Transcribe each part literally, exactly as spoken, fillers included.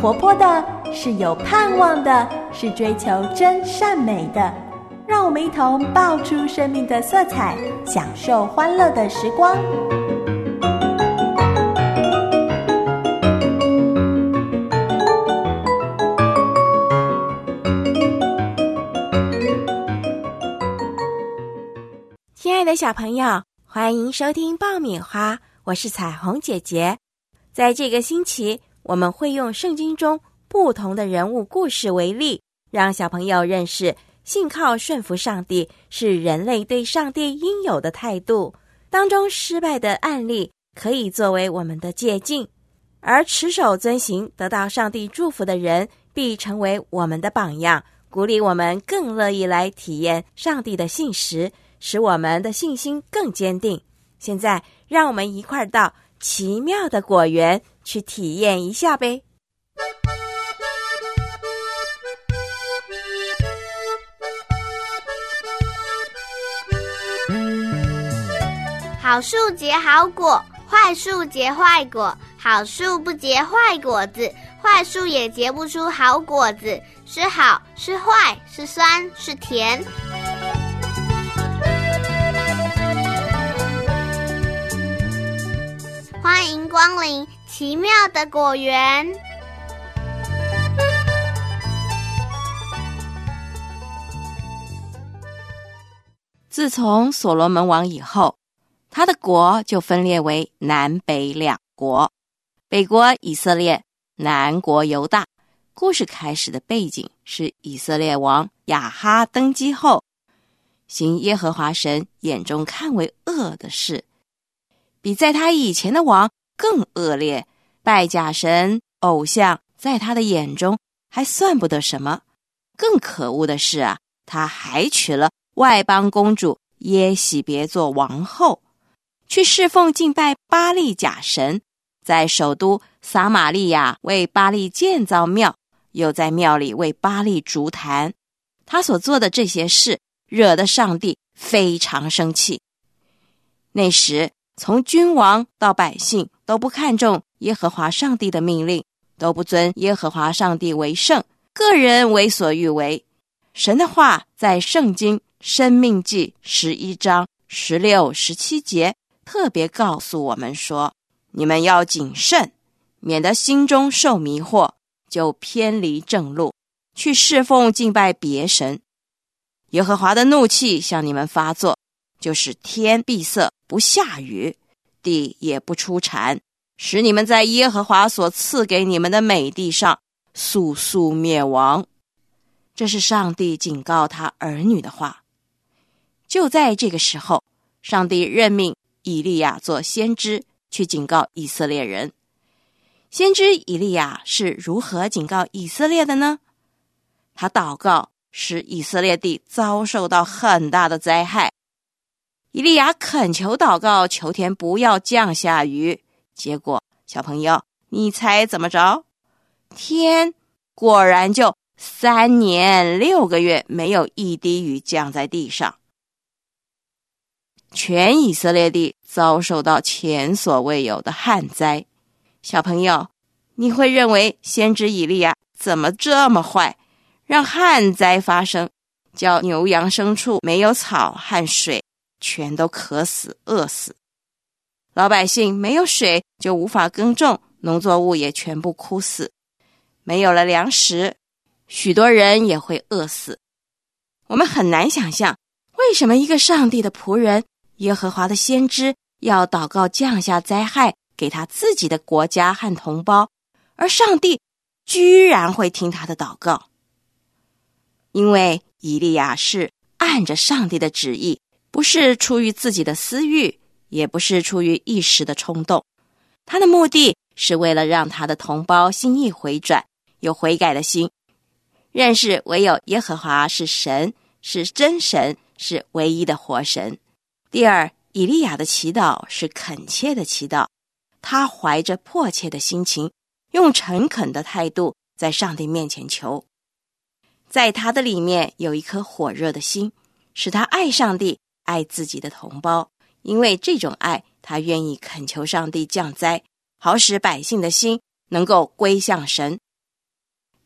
活泼的，是有盼望的，是追求真善美的。让我们一同爆出生命的色彩，享受欢乐的时光。 亲爱的小朋友，欢迎收听爆米花，我是彩虹姐姐。在这个星期，我们会用圣经中不同的人物故事为例，让小朋友认识信靠顺服上帝是人类对上帝应有的态度。当中失败的案例可以作为我们的借鉴，而持守遵行得到上帝祝福的人必成为我们的榜样，鼓励我们更乐意来体验上帝的信实，使我们的信心更坚定。现在让我们一块儿到奇妙的果园去体验一下呗。 好树结好果，坏树结坏果，好树不结坏果子，坏树也结不出好果子，是好是坏，是酸是甜。欢迎光临奇妙的果园。 自从所罗门王以后，他的国就分裂为南北两国，北国以色列，南国犹大。故事开始的背景是以色列王亚哈登基后，行耶和华神眼中看为恶的事，比在他以前的王更恶劣，拜假神偶像在他的眼中还算不得什么。更可恶的是啊，他还娶了外邦公主耶洗别做王后，去侍奉敬拜巴力假神，在首都撒玛利亚为巴力建造庙，又在庙里为巴力筑坛。他所做的这些事惹得上帝非常生气。那时从君王到百姓都不看重耶和华上帝的命令，都不尊耶和华上帝为圣，个人为所欲为。神的话在圣经申命记十一章十六、十七节特别告诉我们说，你们要谨慎，免得心中受迷惑，就偏离正路，去侍奉敬拜别神。耶和华的怒气向你们发作，就是天闭塞不下雨，地也不出产，使你们在耶和华所赐给你们的美地上速速灭亡。这是上帝警告他儿女的话。就在这个时候，上帝任命以利亚做先知，去警告以色列人。先知以利亚是如何警告以色列的呢？他祷告，使以色列地遭受到很大的灾害。以利亚恳求祷告，求天不要降下雨。结果，小朋友，你猜怎么着？天果然就三年六个月没有一滴雨降在地上。全以色列地遭受到前所未有的旱灾。小朋友，你会认为先知以利亚怎么这么坏，让旱灾发生，叫牛羊牲畜没有草和水，全都渴死饿死。老百姓没有水就无法耕种，农作物也全部枯死，没有了粮食，许多人也会饿死。我们很难想象，为什么一个上帝的仆人，耶和华的先知，要祷告降下灾害给他自己的国家和同胞，而上帝居然会听他的祷告。因为以利亚是按着上帝的旨意，不是出于自己的私欲，也不是出于一时的冲动。他的目的是为了让他的同胞心意回转，有悔改的心，认识唯有耶和华是神，是真神，是唯一的活神。第二，以利亚的祈祷是恳切的祈祷，他怀着迫切的心情，用诚恳的态度在上帝面前求。在他的里面有一颗火热的心，使他爱上帝，爱自己的同胞。因为这种爱，他愿意恳求上帝降灾，好使百姓的心能够归向神。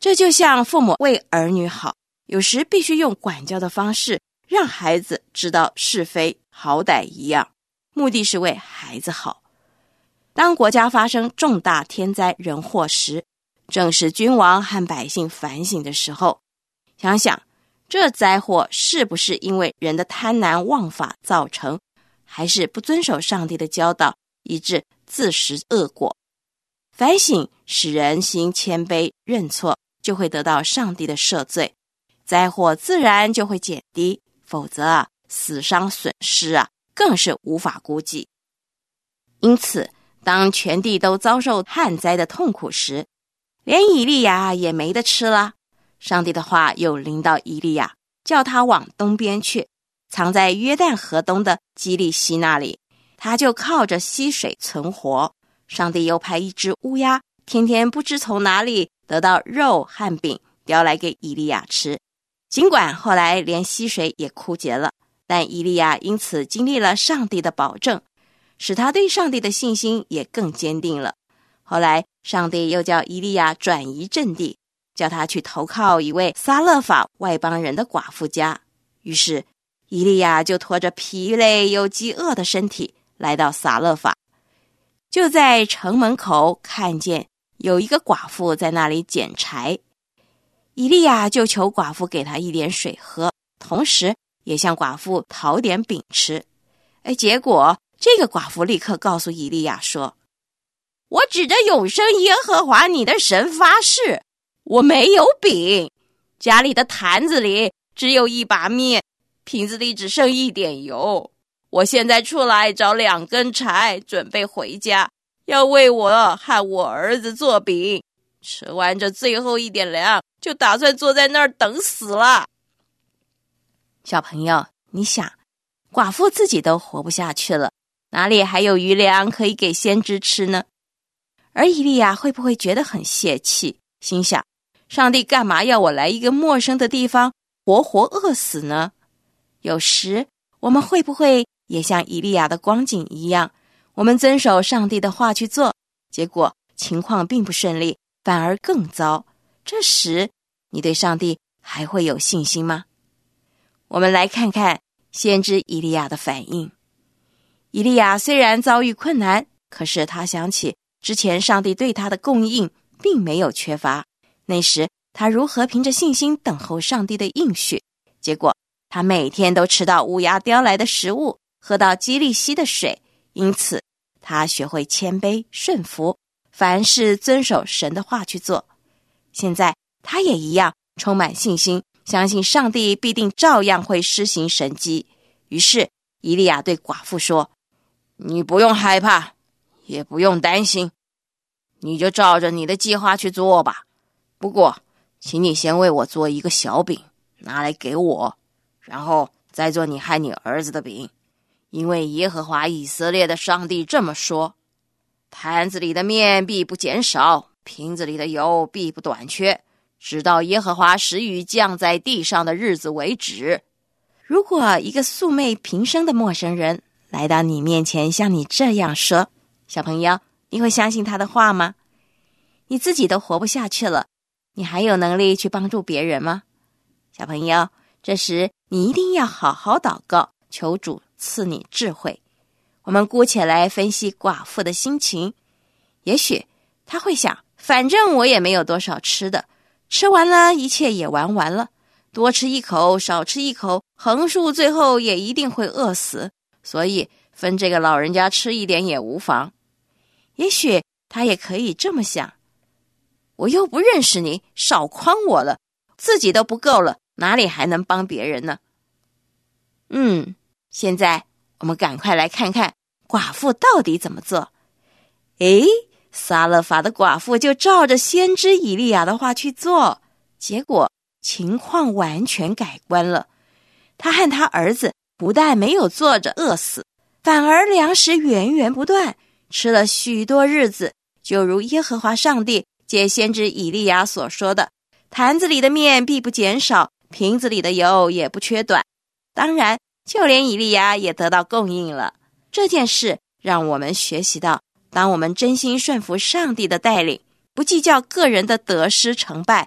这就像父母为儿女好，有时必须用管教的方式让孩子知道是非好歹一样，目的是为孩子好。当国家发生重大天灾人祸时，正是君王和百姓反省的时候。想想这灾祸是不是因为人的贪婪妄法造成，还是不遵守上帝的教导，以致自食恶果？反省使人心谦卑认错，就会得到上帝的赦罪，灾祸自然就会减低，否则啊，死伤损失啊，更是无法估计。因此，当全地都遭受旱灾的痛苦时，连以利亚也没得吃了。上帝的话又临到以利亚，叫他往东边去，藏在约旦河东的基利西那里，他就靠着溪水存活。上帝又派一只乌鸦，天天不知从哪里得到肉和饼，叼来给以利亚吃。尽管后来连溪水也枯竭了，但以利亚因此经历了上帝的保证，使他对上帝的信心也更坚定了。后来上帝又叫以利亚转移阵地，叫他去投靠一位撒勒法外邦人的寡妇家。于是以利亚就拖着疲累又饥饿的身体来到撒勒法，就在城门口看见有一个寡妇在那里捡柴。以利亚就求寡妇给他一点水喝，同时也向寡妇讨点饼吃。哎，结果这个寡妇立刻告诉以利亚说，我指着永生耶和华你的神发誓，我没有饼，家里的坛子里只有一把面，瓶子里只剩一点油。我现在出来找两根柴，准备回家，要为我和我儿子做饼。吃完这最后一点粮，就打算坐在那儿等死了。小朋友，你想，寡妇自己都活不下去了，哪里还有余粮可以给先知吃呢？而以利亚会不会觉得很泄气，心想，上帝干嘛要我来一个陌生的地方活活饿死呢？有时我们会不会也像以利亚的光景一样，我们遵守上帝的话去做，结果情况并不顺利，反而更糟。这时你对上帝还会有信心吗？我们来看看先知以利亚的反应。以利亚虽然遭遇困难，可是他想起之前上帝对他的供应并没有缺乏，那时他如何凭着信心等候上帝的应许，结果他每天都吃到乌鸦叼来的食物，喝到基利溪的水，因此他学会谦卑顺服，凡事遵守神的话去做。现在他也一样充满信心，相信上帝必定照样会施行神迹。于是以利亚对寡妇说，你不用害怕，也不用担心，你就照着你的计划去做吧。不过请你先为我做一个小饼，拿来给我，然后再做你和你儿子的饼。因为耶和华以色列的上帝这么说，坛子里的面必不减少，瓶子里的油必不短缺，直到耶和华使雨降在地上的日子为止。如果一个素昧平生的陌生人来到你面前向你这样说，小朋友，你会相信他的话吗？你自己都活不下去了，你还有能力去帮助别人吗？小朋友，这时你一定要好好祷告，求主赐你智慧。我们姑且来分析寡妇的心情。也许她会想，反正我也没有多少吃的，吃完了一切也玩完了，多吃一口少吃一口，横竖最后也一定会饿死，所以分这个老人家吃一点也无妨。也许她也可以这么想，我又不认识你，少诓我了，自己都不够了，哪里还能帮别人呢？嗯，现在我们赶快来看看寡妇到底怎么做。诶，撒勒法的寡妇就照着先知以利亚的话去做，结果情况完全改观了。他和他儿子不但没有坐着饿死，反而粮食源源不断，吃了许多日子，就如耶和华上帝借先知以利亚所说的，坛子里的面必不减少，瓶子里的油也不缺短。当然就连以利亚也得到供应了。这件事让我们学习到，当我们真心顺服上帝的带领，不计较个人的得失成败，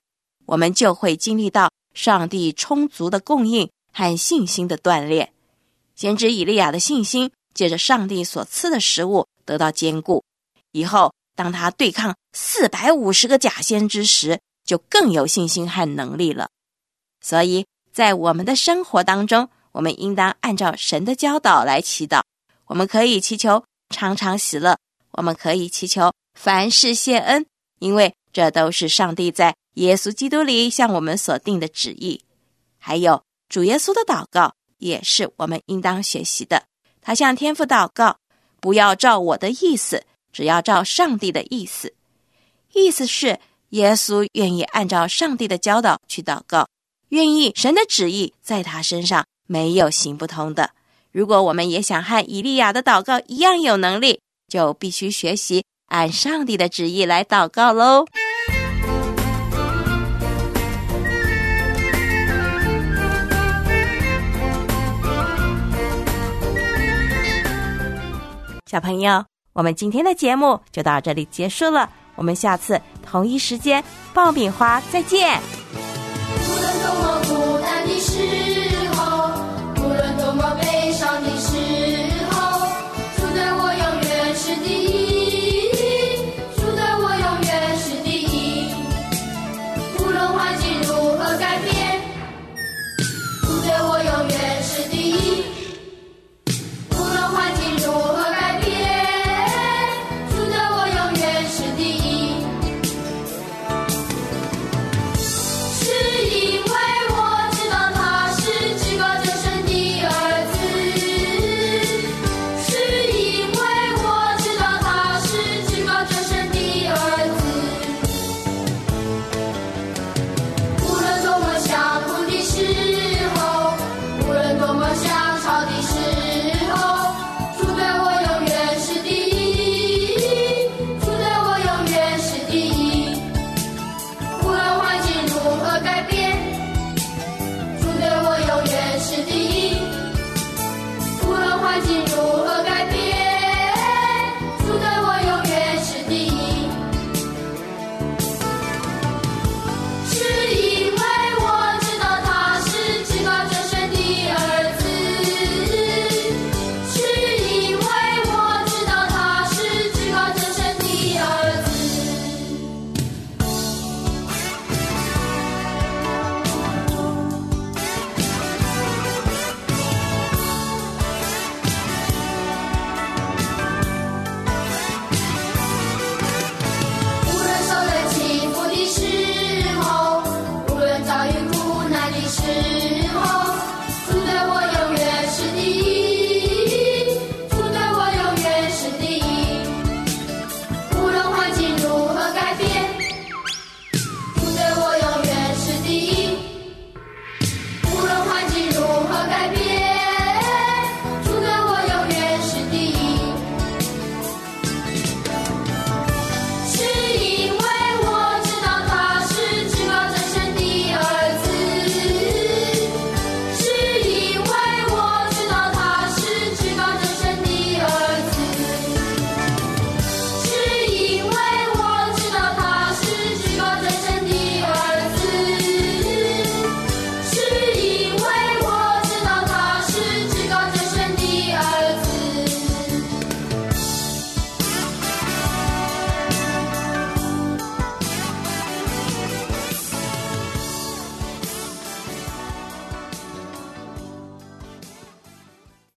我们就会经历到上帝充足的供应和信心的锻炼。先知以利亚的信心借着上帝所赐的食物得到坚固，以后当他对抗四百五十个假先知时，就更有信心和能力了。所以在我们的生活当中，我们应当按照神的教导来祈祷。我们可以祈求常常喜乐，我们可以祈求凡事谢恩，因为这都是上帝在耶稣基督里向我们所定的旨意。还有主耶稣的祷告也是我们应当学习的。他向天父祷告，不要照我的意思，只要照上帝的意思。意思是耶稣愿意按照上帝的教导去祷告，愿意神的旨意在他身上没有行不通的。如果我们也想和以利亚的祷告一样有能力，就必须学习按上帝的旨意来祷告咯。小朋友，我们今天的节目就到这里结束了，我们下次同一时间爆米花再见。 无论多么孤单的时候，无论多么悲伤的时候，主对我永远是第一，主对我永远是第一。无论环境如何改变，主对我永远是第一。无论环境如何改变，主对我永远是第一。是因为我知道他是至高者神的儿子，是因为我知道他是至高者神的儿子。无论多么想哭的时候，无论多么想吵的时候，主对我永远是第一，主对我永远是第一。无论环境如何改变，